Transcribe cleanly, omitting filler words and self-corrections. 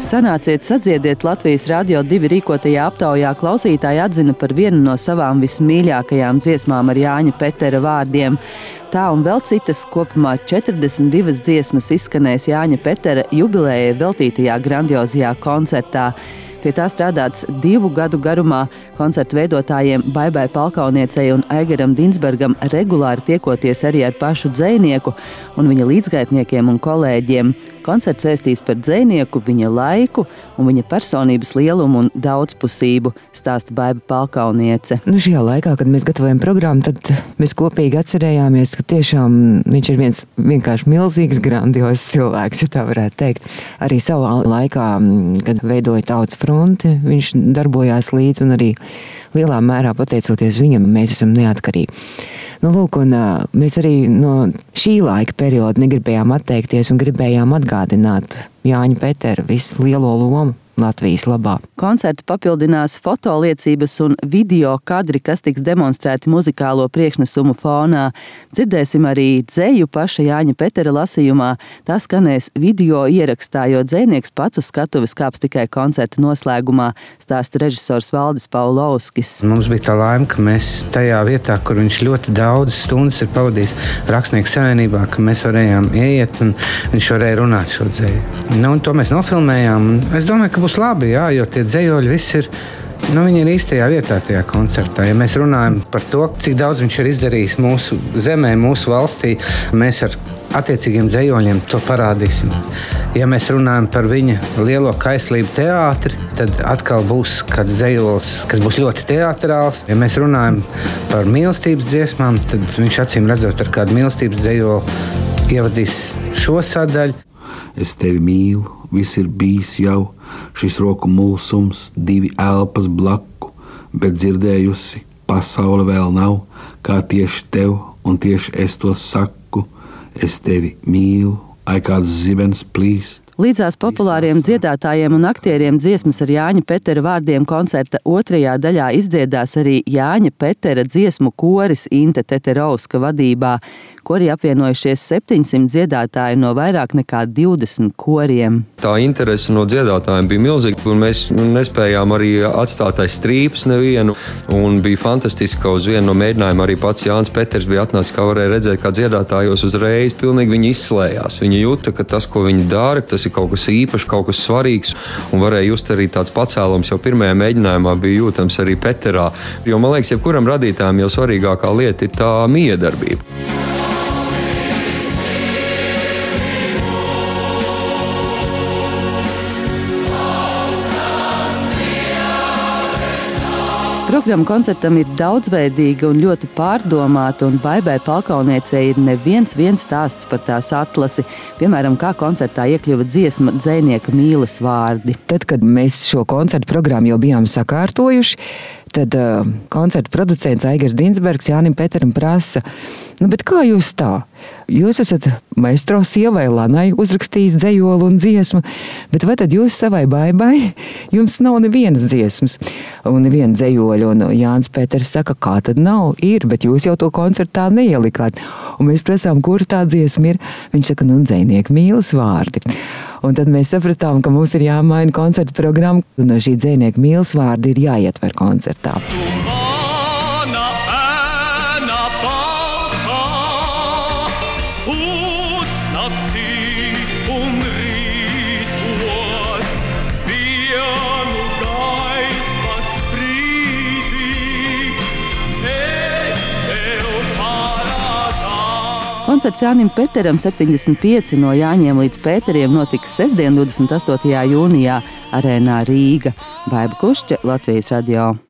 Sanāciet sadziediet Latvijas Radio 2 rīkotajā aptaujā klausītāji atzina par vienu no savām vismīļākajām dziesmām ar Jāņa Petera vārdiem. Tā un vēl citas kopumā 42 dziesmas izskanēs Jāņa Petera jubilējai veltītajā grandiozajā koncertā. Pie tā strādāts 2 gadu garumā, koncertu veidotājiem Baibai Palkauniecei un Aigaram Dinsbergam regulāri tiekoties arī ar pašu dzejnieku un viņa līdzgaitniekiem un kolēģiem. Koncerts vēstīs par dzejnieku, viņa laiku un viņa personības lielumu un daudzpusību, stāsta Baiba Palkauniece. Šajā laikā, kad mēs gatavojam programmu, tad mēs kopīgi atcerējāmies, ka tiešām viņš ir viens vienkārši milzīgs, grandios cilvēks, ja tā varētu teikt. Arī savā laikā, kad veidoja Tautas fronti, viņš darbojās līdzi un arī lielā mērā pateicoties viņam, mēs esam neatkarīgi. Lūk, un mēs arī no šī laika perioda negribējām atteikties un gribējām atgādināt Jāņa Petera visu lielo lomu Latvijas labā. Koncertu papildinās fotoliecības un video kadri, kas tiks demonstrēti muzikālo priekšnesumu fonā. Dzirdēsim arī dzeju paša Jāņa Petera lasījumā. Tā skanēs video ierakstā, jo dzejnieks pats uz skatuves kāps tikai koncerta noslēgumā, stāsta režisors Valdis Paulovskis. Mums bija tā laime, ka mēs tajā vietā, kur viņš ļoti daudz stundas ir pavadījis Rakstnieku savienībā, ka mēs varējām ieiet un viņš varēja runāt šo dzeju. Un to mēs nofilmējām. Es domāju, ka būs labi, jā, jo tie dzejoļi visi ir, viņi ir īstajā vietā tajā koncertā. Ja mēs runājam par to, cik daudz viņš ir izdarījis mūsu zemē, mūsu valstī, mēs ar attiecīgiem dzejoļiem to parādīsim. Ja mēs runājam par viņa lielo kaislību teātri, tad atkal būs kāds dzejols, kas būs ļoti teātrāls. Ja mēs runājam par mīlestības dziesmām, tad viņš acīm redzot ar kādu mīlestības dzejoli ievadīs šo sadaļu. Es tevi mīlu, viss ir bijis jau, šis roku mulsums, 2 elpas blaku, bet dzirdējusi, pasaule vēl nav, kā tieši tev, un tieši es to saku, es tevi mīlu, ai kāds zibens plīst. Līdzās populāriem dziedātājiem un aktieriem dziesmas ar Jāņa Petera vārdiem koncerta 2. daļā izdziedās arī Jāņa Petera dziesmu koris Inte Teterovska vadībā, kori apvienojušies 700 dziedātāji no vairāk nekā 20 koriem. Tā interese no dziedātājiem bija milzīga, un mēs nespējām arī atstāt aiz strīpas nevienu, un bija fantastiski, ka uz vienu no mēģinājumiem arī pats Jānis Peters bija atnācis, kā varēja redzēt, kā dziedātājos uzreiz pilnīgi viņi izslējās. Viņi jūta, ka tas, ko viņi dara, tas ir kaut kas īpašs, kaut kas svarīgs, un varēja just arī tāds pacēlums jau pirmajā mēģinājumā bija jūtams arī Peterā, jo man liekas, jebkuram radītājam jau svarīgākā lieta ir tā miedarbība. Programma koncertam ir daudzveidīga un ļoti pārdomāta, un Baibai Palkauniecei ir neviens stāsts par tās atlasi. Piemēram, kā koncertā iekļuva dziesma dzejnieka mīles vārdi. Tad, kad mēs šo koncertu programmu jau bijām sakārtojuši, tad koncerta producents Aigars Dinsbergs Jānim Peteram prasa, bet kā jūs tā? Jūs esat maestro sievai Lanai uzrakstījis dzejolu un dziesmu, bet vai tad jūs savai Baibai, jums nav nevienas dziesmas un neviena dzejoļa, un Jānis Peters saka, kā tad nav, ir, bet jūs jau to koncertā neielikāt. Un mēs prasām, kur tā dziesma ir? Viņš saka, dzejnieka mīles vārdi. Un tad mēs sapratām, ka mums ir jāmaina koncerta programma, un šī dzejnieka mīles vārdi ir jāietver koncertā. Koncerts Jānim Peteram 75 no Jāņiem līdz Pēteriem notiks sestdien 28. jūnijā Arēnā Rīga. Baiba Kušķe, Latvijas Radio.